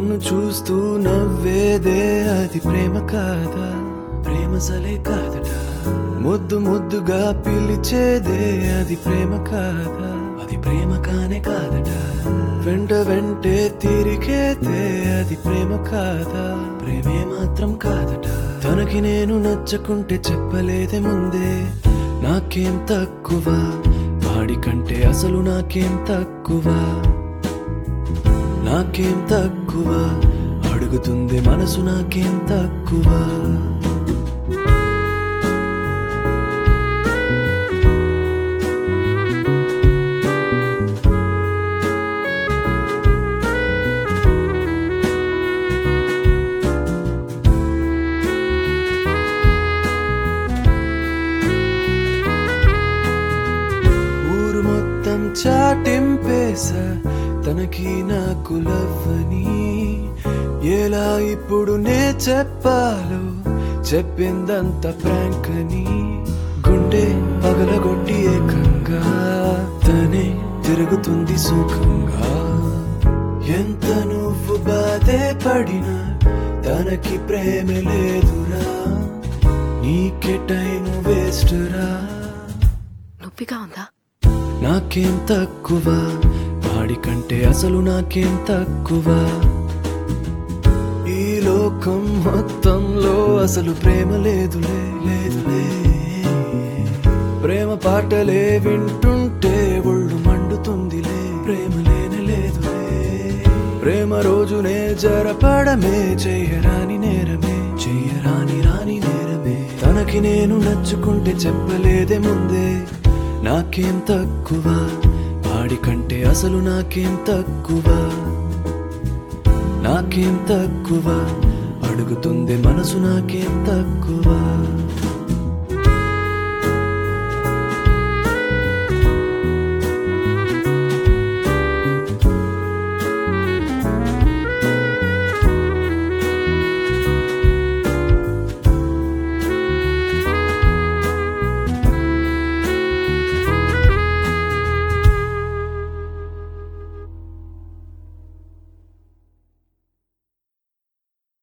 నన్ను చూస్తూ నవ్వేదే అది ప్రేమ కాదా? ప్రేమ సలే కాదట. ముద్దు ముద్దుగా పిలిచేదే అది ప్రేమ కాదా? అది ప్రేమ కానే కాదట. వెంట వెంటే తిరిగేదే అది ప్రేమ కాదా? ప్రేమే మాత్రం కాదట. తనకి నేను నచ్చకుంటే చెప్పలేదే ముందే, నాకేం తక్కువ వాడికంటే, అసలు నాకేం తక్కువ, నాకేం తక్కువ అడుగుతుంది మనసు, నాకేం తక్కువ. ఊరు మొత్తం చాటింపేసా తనకి నాకు లవ్వని. ఎలా ఇప్పుడు నే చెప్పాలో, చెప్పిందంత ప్రాంక్ అని. గుండె పగలగొట్టి ఏకంగా తనే తిరుగుతుంది సుఖంగా. ఎంత నువ్వు బాధే పడినా తనకి ప్రేమ లేదురా, నీకే టైం వేస్ట్ రా. నొప్పిగా ఉందా? నాకేం తక్కువ వాడికంటే, అసలు నాకేం తక్కువ. ఈ లోకం మొత్తంలో అసలు ప్రేమ లేదులే, లేదులే. ప్రేమ పాటలే వింటుంటే ఒళ్ళు మండుతుందిలే, ప్రేమ లేనే లేదులే. ప్రేమ రోజునే జరపడమే చెయ్యరాని నేరమే, చెయ్యరాని రాని నేరమే. తనకి నేను నచ్చుకుంటే చెప్పలేదే ముందే, నాకేం తక్కువ వాడికంటే, అసలు నాకేం తక్కువ, నాకేం తక్కువ అడుగుతుంది మనసు, నాకేం తక్కువ.